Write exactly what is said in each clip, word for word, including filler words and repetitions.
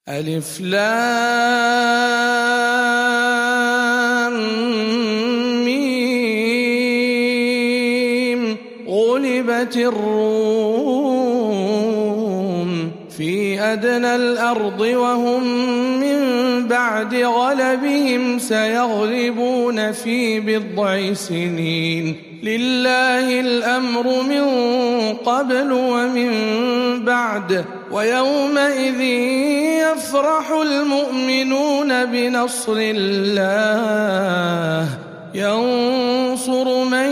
ألف لام ميم. غلبت الروم في أدنى الأرض وهم من بعد غلبهم سيغلبون في بضع سنين. لله الأمر من قبل ومن بعد ويومئذ يفرح المؤمنون بنصر الله ينصر من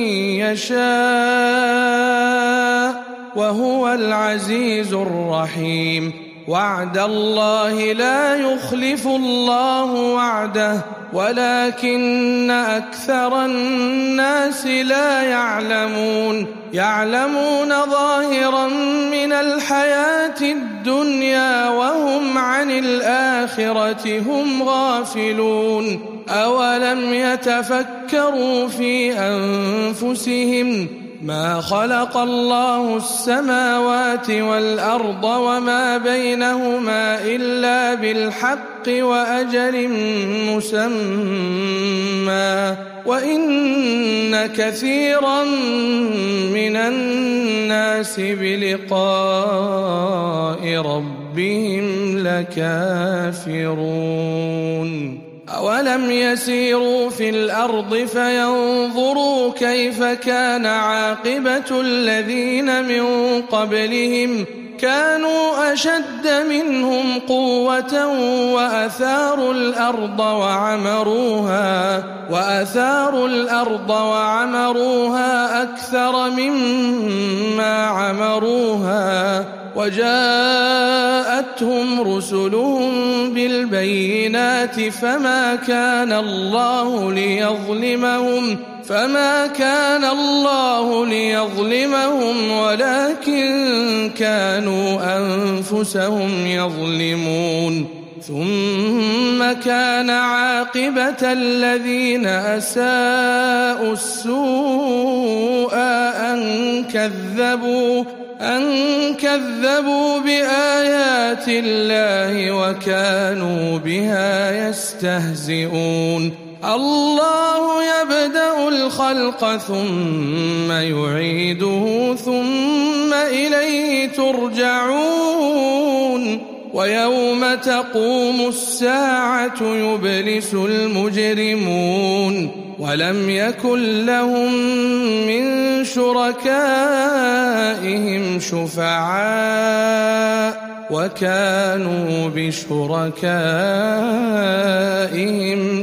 يشاء وهو العزيز الرحيم. وعد الله لا يخلف الله وعده ولكن أكثر الناس لا يعلمون. يعلمون ظاهرا من الحياة الدنيا وهم عن الآخرة هم غافلون. أولم يتفكروا في أنفسهم ما خلق الله السماوات والأرض وما بينهما إلا بالحق وأجل مسمى وإن كثيرا من الناس بلقاء ربهم لكافرون. أولم يسيروا في الأرض فينظروا كيف كان عاقبة الذين من قبلهم كانوا أشد منهم قوة وأثاروا الأرض وعمروها وأثاروا الأرض وعمروها أكثر مما عمروها وجاءتهم رسلهم بالبينات فما كان الله ليظلمهم فما كان الله ليظلمهم ولكن كانوا أنفسهم يظلمون. ثم كان عاقبة الذين أساءوا السوء أن كذبوا أن كذبوا بآيات الله وكانوا بها يستهزئون. الله يبدأ الخلق ثم يعيده ثم إليه ترجعون. ويوم تقوم الساعة يبلس المجرمون ولم يكن لهم من شركائهم شفعاء وكانوا بشركائهم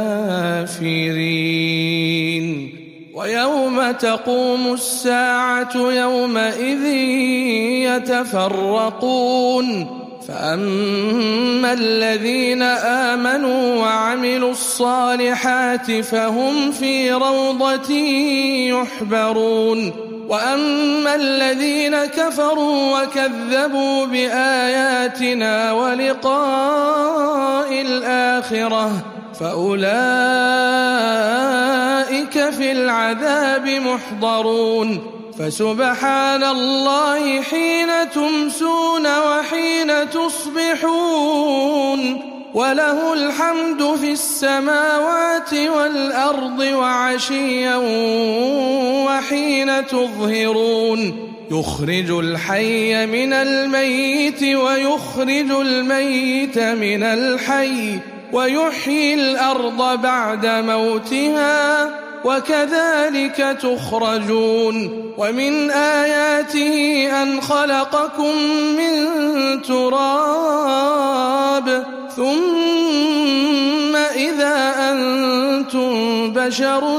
كافرين. ويوم تقوم الساعة يومئذ يتفرقون فأما الذين آمنوا وعملوا الصالحات فهم في روضة يحبرون وأما الذين كفروا وكذبوا بآياتنا ولقاء الآخرة فأولئك في العذاب محضرون. فسبحان الله حين تمسون وحين تصبحون وله الحمد في السماوات والأرض وعشيا وحين تظهرون. يخرج الحي من الميت ويخرج الميت من الحي ويحيي الأرض بعد موتها وكذلك تخرجون. ومن آياته أن خلقكم من تراب ثم إذا أنتم بشر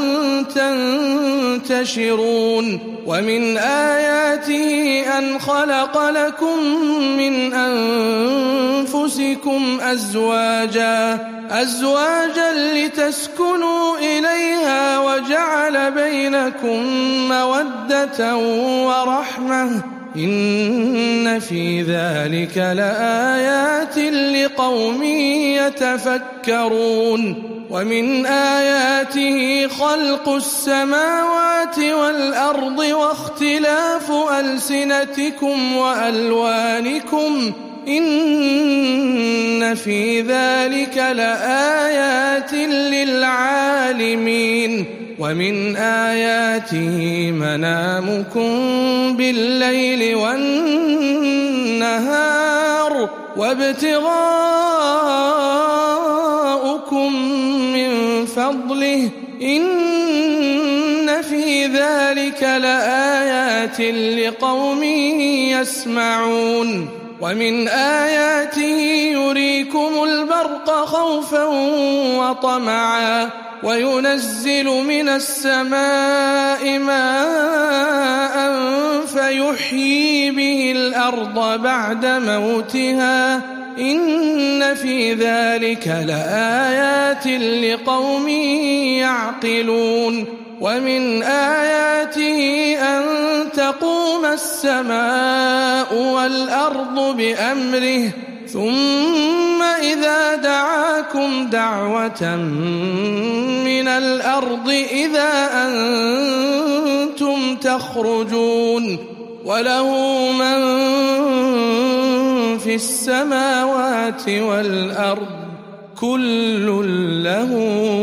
تنتشرون. ومن آياته أن خلق لكم من أنفسكم أزواجا أزواجا لتسكنوا إليها وجعل بينكم مودة ورحمة إن في ذلك لآيات لقوم يتفكرون. ومن آياته خلق السماوات والأرض واختلاف ألسنتكم وألوانكم إن إن في ذلك لآيات للعالمين ومن آياته منامكم بالليل والنهار وابتغاؤكم من فضله إن في ذلك لآيات لقوم يسمعون ومن آياته يريكم البرق خوفا وطمعا وينزل من السماء ماء فيحيي به الأرض بعد موتها إن في ذلك لآيات لقوم يعقلون ومن آياته أن تقوم السماء والأرض بأمره ثم إذا دعاكم دعوة من الأرض إذا أنتم تخرجون وله من في السماوات والأرض كل له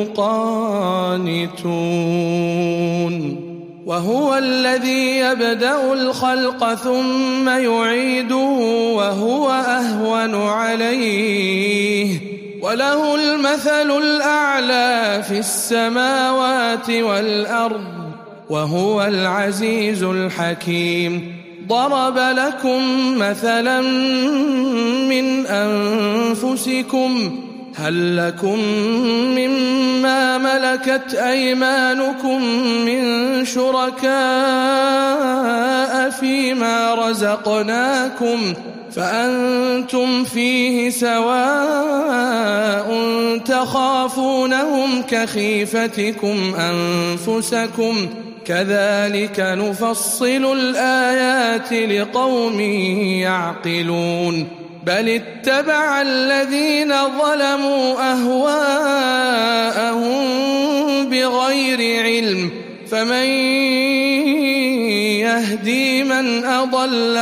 قانتون وهو الذي يبدأ الخلق ثم يعيده وهو أهون عليه وله المثل الأعلى في السماوات والأرض وهو العزيز الحكيم ضرب لكم مثلا من أنفسكم هل لكم مما ملكت أيمانكم من شركاء فيما رزقناكم فأنتم فيه سواء تخافونهم كخيفتكم أنفسكم كذلك نفصل الآيات لقوم يعقلون بل اتبع الذين ظلموا أهواءهم بغير علم فمن يهدي من أضل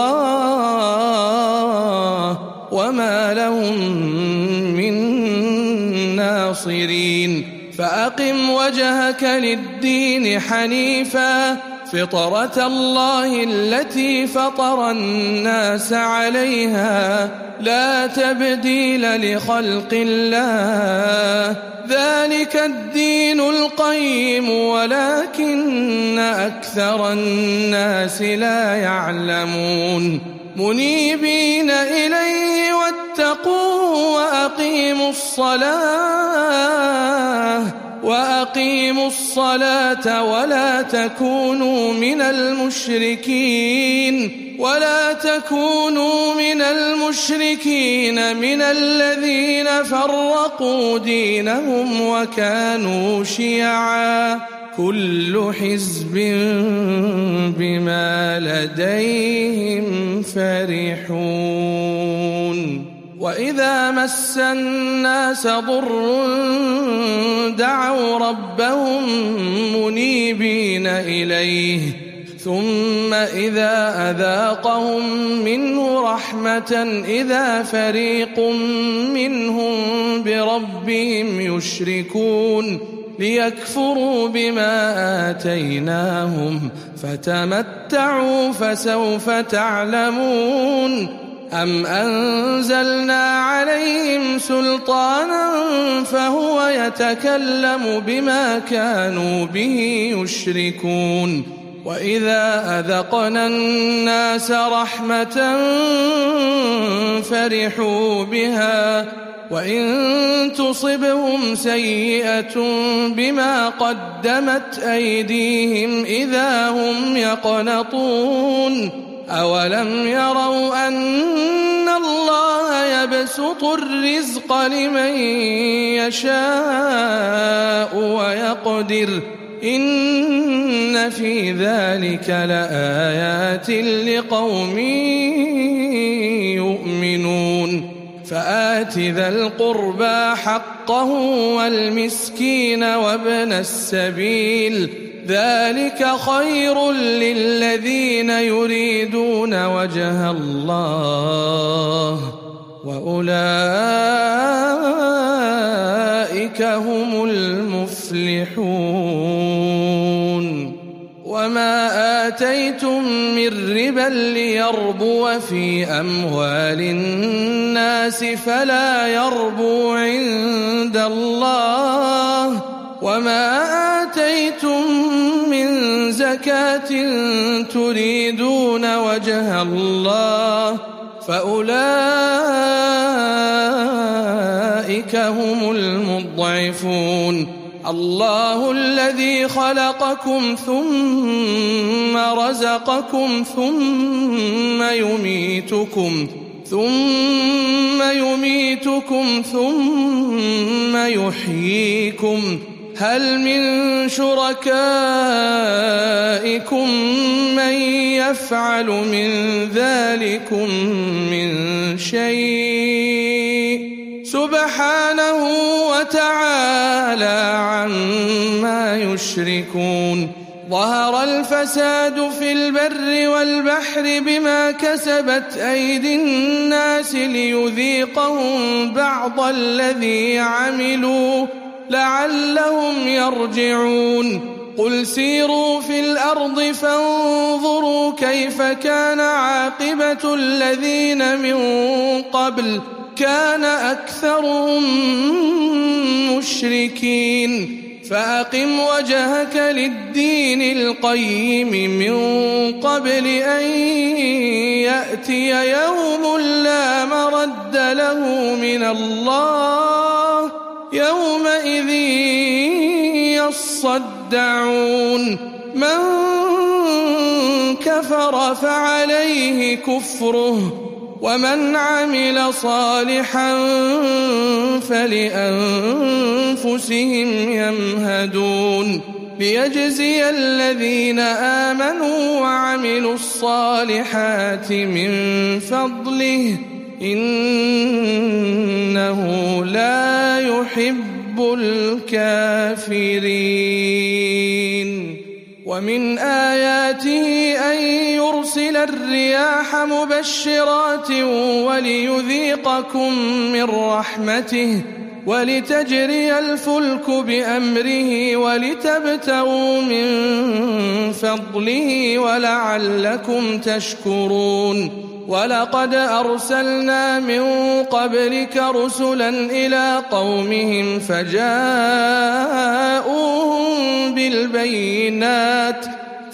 الله وما لهم من ناصرين فأقم وجهك للدين حنيفا فطرة الله التي فطر الناس عليها لا تبديل لخلق الله ذلك الدين القيم ولكن أكثر الناس لا يعلمون منيبين إليه واتقوه وأقيموا الصلاة وأقيموا الصلاة ولا تكونوا من المشركين ولا تكونوا من المشركين من الذين فرقوا دينهم وكانوا شيعا كل حزب بما لديهم فرحون وإذا مس الناس ضر دعوا ربهم منيبين إليه ثم إذا أذاقهم منه رحمة إذا فريق منهم بربهم يشركون ليكفروا بما آتيناهم فتمتعوا فسوف تعلمون أم أنزلنا عليهم سلطانا فهو يتكلم بما كانوا به يشركون وإذا أذقنا الناس رحمة فرحوا بها وإن تصبهم سيئة بما قدمت أيديهم إذا هم يقنطون أولم يروا أن الله يبسط الرزق لمن يشاء ويقدر إن في ذلك لآيات لقوم يؤمنون فآت ذا القربى حقه والمسكين وابن السبيل ذلك خير للذين يريدون وجه الله وأولئك هم المفلحون. وما آتيتم من ربا ليربو في أموال الناس فلا يربو عند الله، وما آتيتم من زكاة تريدون وجه الله فأولئك هم المضعفون. الله الذي خلقكم ثم رزقكم ثم يميتكم ثم يميتكم ثم يحييكم، هل من شركائكم من يفعل من ذلكم من شيء؟ سبحانه وتعالى عما يشركون. ظهر الفساد في البر والبحر بما كسبت أيدي الناس ليذيقهم بعض الذي عملوا لعلهم يرجعون. قل سيروا في الأرض فانظروا كيف كان عاقبة الذين من قبل كان أكثرهم مشركين. فأقم وجهك للدين القيم من قبل أن يأتي يوم لا مرد له من الله، يومئذ يصدعون. من كفر فعليه كفره ومن عمل صالحا فلأنفسهم يمهدون، ليجزي الذين آمنوا وعملوا الصالحات من فضله إنه لا يحب الكافرين. ومن آياته أن يرسل الرياح مبشرات وليذيقكم من رحمته ولتجري الفلك بأمره ولتبتغوا من فضله ولعلكم تشكرون. ولقد أرسلنا من قبلك رسلا إلى قومهم فجاءوهم بالبينات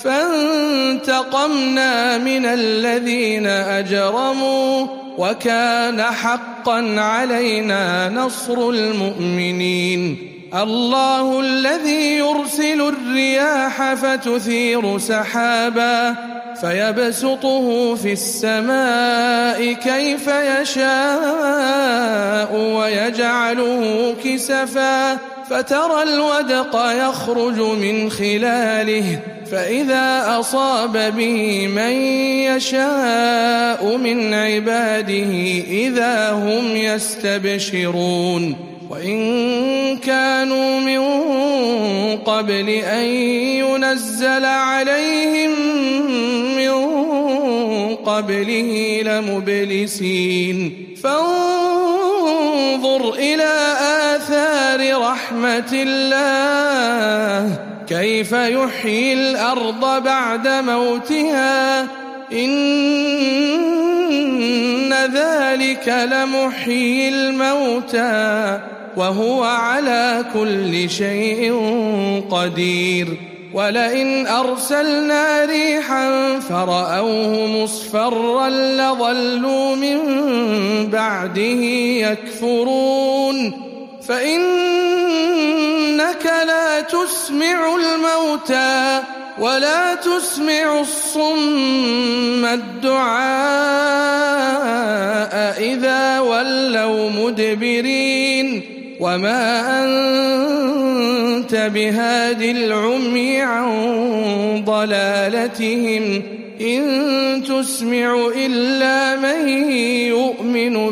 فانتقمنا من الذين أجرموا وكان حقا علينا نصر المؤمنين. الله الذي يرسل الرياح فتثير سحابا فيبسطه في السماء كيف يشاء ويجعله كسفا فترى الودق يخرج من خلاله فإذا أصاب به من يشاء من عباده إذا هم يستبشرون. وإن كانوا من قبل أن ينزل عليهم من قبله لمبلسين. فانظر إلى آثار رحمة الله كيف يحيي الأرض بعد موتها إن ذلك لمحيي الموتى وهو على كل شيء قدير. ولئن أرسلنا ريحا فرأوه مصفرا لظلوا من بعده يكفرون. فإنك لا تسمع الموتى ولا تسمع الصم الدعاء إذا ولوا مدبرين وما أنت بهاد العمي عن ضلالتهم إن تسمع إلا من يؤمن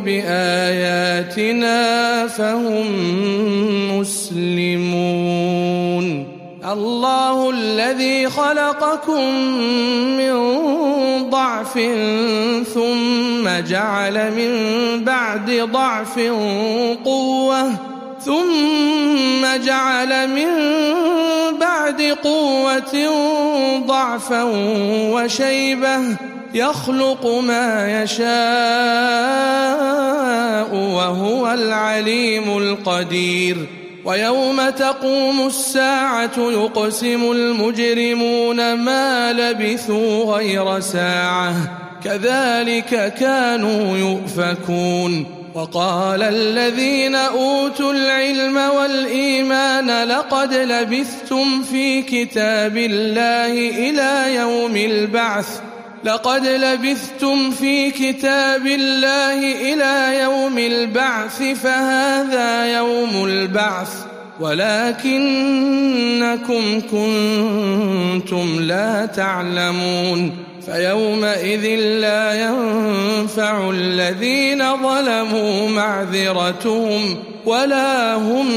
بآياتنا فهم مسلمون. الله الذي خلقكم من ضعف ثم جعل من بعد ضعف قوة ثم جعل من بعد قوة ضعفا وشيبة يخلق ما يشاء وهو العليم القدير ويوم تقوم الساعة يقسم المجرمون ما لبثوا غير ساعة كذلك كانوا يؤفكون وقال الذين أوتوا العلم والإيمان لقد لبثتم في كتاب الله إلى يوم البعث لقد لبثتم في كتاب الله إلى يوم البعث فهذا يوم البعث ولكنكم كنتم لا تعلمون فيومئذ لا ينفع الذين ظلموا معذرتهم ولا هم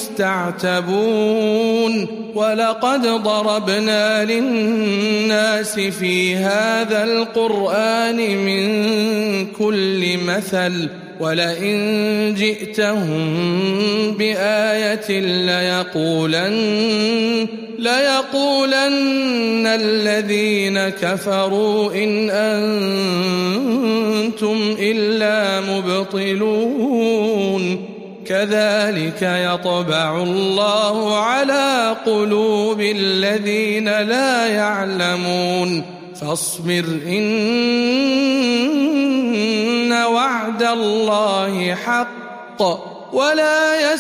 يستعتبون ولقد ضربنا للناس في هذا القرآن من كل مثل ولئن جئتهم بآية ليقولن ليقولن الذين كفروا إن أنتم إلا مبطلون كذلك يطبع الله على قلوب الذين لا يعلمون فاصبر إن وعد الله حق ولا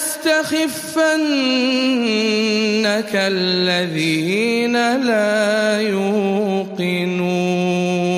يستخفنك الذين لا يوقنون